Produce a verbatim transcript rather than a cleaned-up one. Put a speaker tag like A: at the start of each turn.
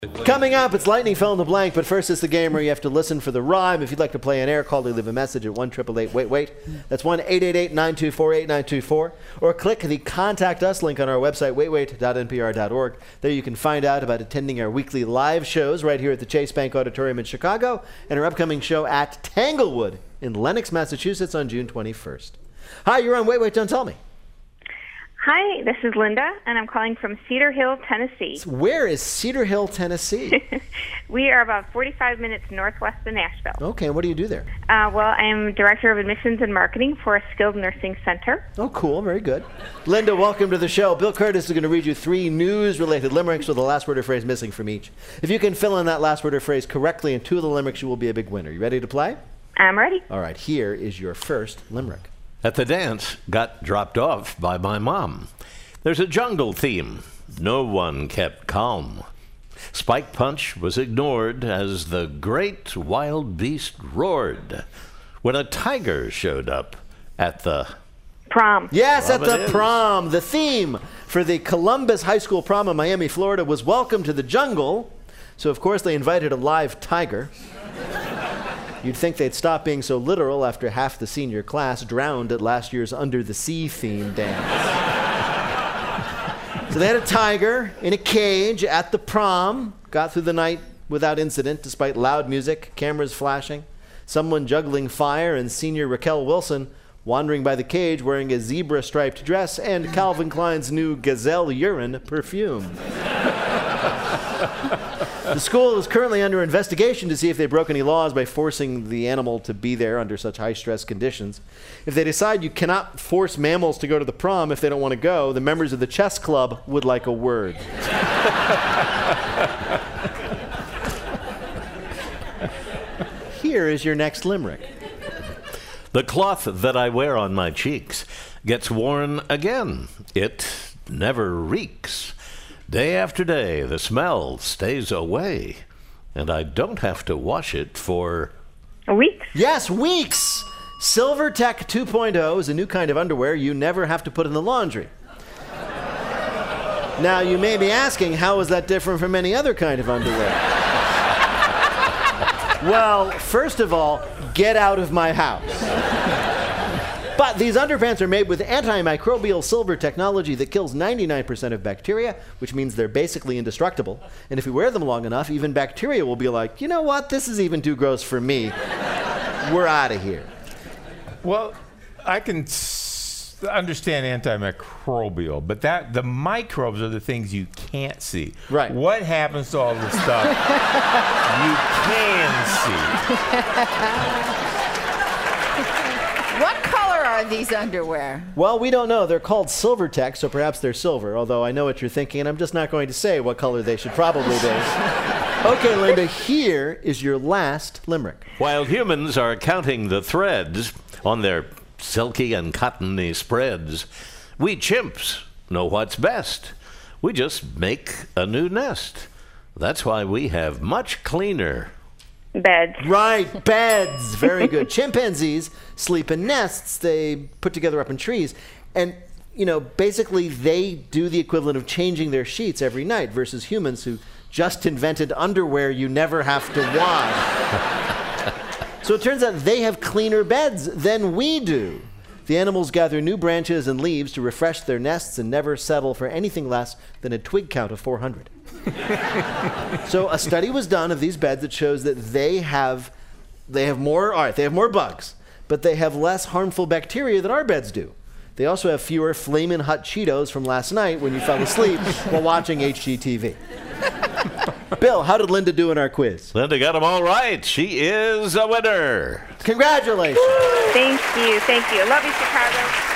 A: Coming up, it's Lightning Fill in the Blank, but first it's the game where you have to listen for the rhyme. If you'd like to play an air call, leave a message at one eight eight eight wait wait. That's one eight eight eight nine two four eight nine two four. Or click the Contact Us link on our website, wait wait dot n p r dot org. There you can find out about attending our weekly live shows right here at the Chase Bank Auditorium in Chicago and our upcoming show at Tanglewood in Lenox, Massachusetts on June twenty-first. Hi, you're on Wait Wait, Don't Tell Me.
B: Hi, this is Linda, and I'm calling from Cedar Hill, Tennessee.
A: Where is Cedar Hill, Tennessee?
B: We are about forty-five minutes northwest of Nashville.
A: Okay, and what do you do there?
B: Uh, well, I'm Director of Admissions and Marketing for a skilled nursing center.
A: Oh, cool. Very good. Linda, welcome to the show. Bill Curtis is going to read you three news-related limericks with the last word or phrase missing from each. If you can fill in that last word or phrase correctly in two of the limericks, you will be a big winner. You ready to play?
B: I'm ready.
A: All right, here is your first limerick.
C: At the dance, got dropped off by my mom. There's a jungle theme. No one kept calm. Spike Punch was ignored as the great wild beast roared when a tiger showed up at the
B: Prom.
A: Yes,
C: Prom
A: at the
C: it is.
A: prom. The theme for the Columbus High School prom in Miami, Florida was Welcome to the Jungle. So, of course, they invited a live tiger. You'd think they'd stop being so literal after half the senior class drowned at last year's Under the Sea theme dance. So they had a tiger in a cage at the prom, got through the night without incident despite loud music, cameras flashing, someone juggling fire, and senior Raquel Wilson wandering by the cage wearing a zebra-striped dress and Calvin Klein's new Gazelle urine perfume. The school is currently under investigation to see if they broke any laws by forcing the animal to be there under such high-stress conditions. If they decide you cannot force mammals to go to the prom if they don't want to go, the members of the chess club would like a word. Here is your next limerick.
C: The cloth that I wear on my cheeks gets worn again. It never reeks. Day after day, the smell stays away, and I don't have to wash it for
B: A week?
A: Yes, weeks! SilverTech two point oh is a new kind of underwear you never have to put in the laundry. Now, you may be asking, how is that different from any other kind of underwear? Well, first of all, get out of my house. But these underpants are made with antimicrobial silver technology that kills ninety-nine percent of bacteria, which means they're basically indestructible. And if you wear them long enough, even bacteria will be like, you know what, this is even too gross for me. We're out of here.
D: Well, I can s- understand antimicrobial, but that the microbes are the things you can't see.
A: Right.
D: What happens to all the stuff you can see?
E: What color are these underwear?
A: Well, we don't know. They're called SilverTech, so perhaps they're silver, although I know what you're thinking, and I'm just not going to say what color they should probably be. Okay, Linda, here is your last limerick.
C: While humans are counting the threads on their silky and cottony spreads, we chimps know what's best. We just make a new nest. That's why we have much cleaner
B: Beds.
A: Right, beds. Very good. Chimpanzees sleep in nests they put together up in trees. And, you know, basically they do the equivalent of changing their sheets every night versus humans who just invented underwear you never have to wash. So it turns out they have cleaner beds than we do. The animals gather new branches and leaves to refresh their nests and never settle for anything less than a twig count of four hundred. So a study was done of these beds that shows that they have they have more all right, they have more bugs, but they have less harmful bacteria than our beds do. They also have fewer Flamin' Hot Cheetos from last night when you fell asleep while watching H G T V. Bill, how did Linda do in our quiz?
C: Linda got them all right. She is a winner.
A: Congratulations.
B: Thank you. Thank you. Love you, Chicago.